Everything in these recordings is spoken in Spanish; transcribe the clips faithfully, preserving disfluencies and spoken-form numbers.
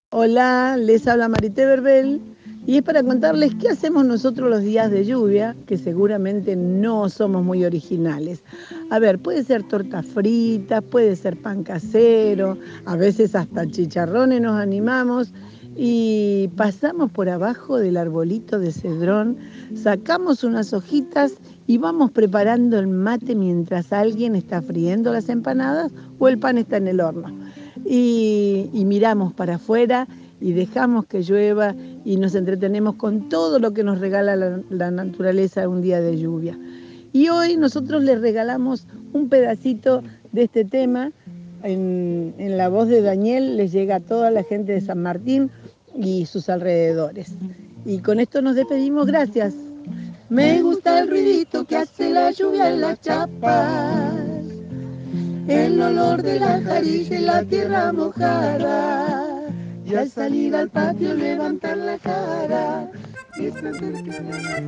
Hola, les habla Marité Verbel y es para contarles qué hacemos nosotros los días de lluvia, que seguramente no somos muy originales. A ver, puede ser torta frita, puede ser pan casero, a veces hasta chicharrones nos animamos y pasamos por abajo del arbolito de cedrón, sacamos unas hojitas y vamos preparando el mate mientras alguien está friendo las empanadas o el pan está en el horno. Y, y miramos para afuera y dejamos que llueva y nos entretenemos con todo lo que nos regala la, la naturaleza un día de lluvia. Y hoy nosotros les regalamos un pedacito de este tema en, en la voz de Daniel, les llega a toda la gente de San Martín y sus alrededores. Y con esto nos despedimos, gracias. Me gusta el ruidito que hace la lluvia en las chapas, el olor de la jarilla y la tierra mojada, y al salir al patio levantar la cara y sentir que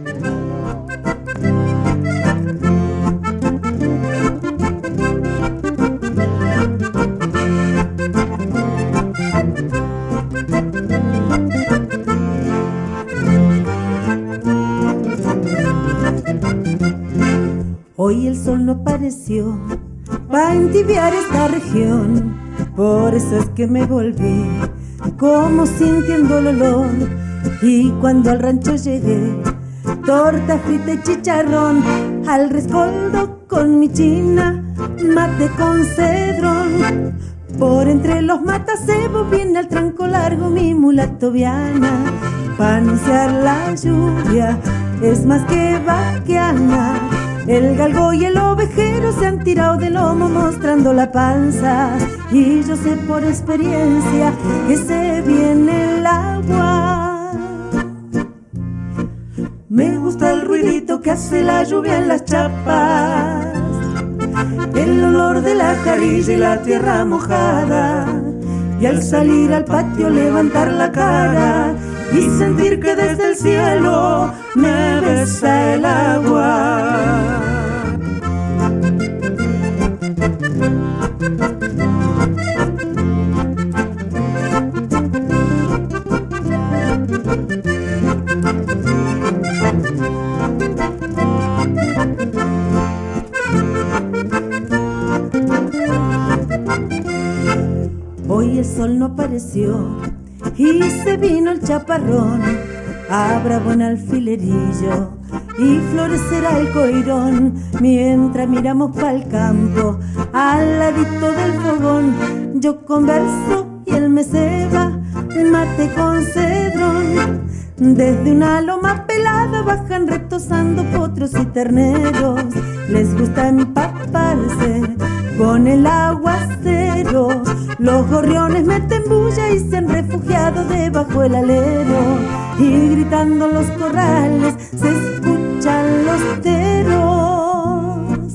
Hoy el sol no apareció para entibiar esta región, por eso es que me volví como sintiendo el olor. Y cuando al rancho llegué, torta frita y chicharrón, al rescoldo con mi china, mate con cedrón. Por entre los matacebos viene al tranco largo mi mulato viana, para anunciar la lluvia es más que vaquiana. El galgo y el ovejero se han tirado de lomo mostrando la panza, y yo sé por experiencia que se viene el agua. Me gusta el ruidito que hace la lluvia en las chapas, el olor de la jarilla y la tierra mojada, y al salir al patio levantar la cara y sentir que desde el cielo me besa el agua. Hoy el sol no apareció y se vino el chaparrón, habrá buen alfilerillo y florecerá el coirón, mientras miramos pa'l campo al ladito del fogón. Yo converso y él me ceba mate con cedrón. Desde una loma pelada bajan retosando potros y terneros, les gusta empaparse con el aguacero. Los gorriones meten bulla y se han refugiado debajo del alero, y gritando los corrales se escuchan los teros.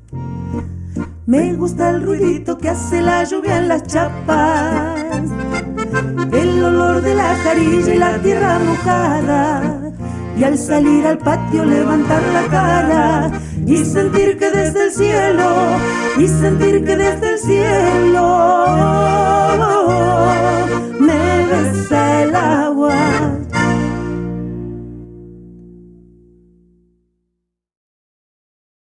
Me gusta el ruidito que hace la lluvia en las chapas, el olor de la jarilla y la tierra mojada, y al salir al patio levantar la cara y sentir que desde el cielo, y sentir que desde el cielo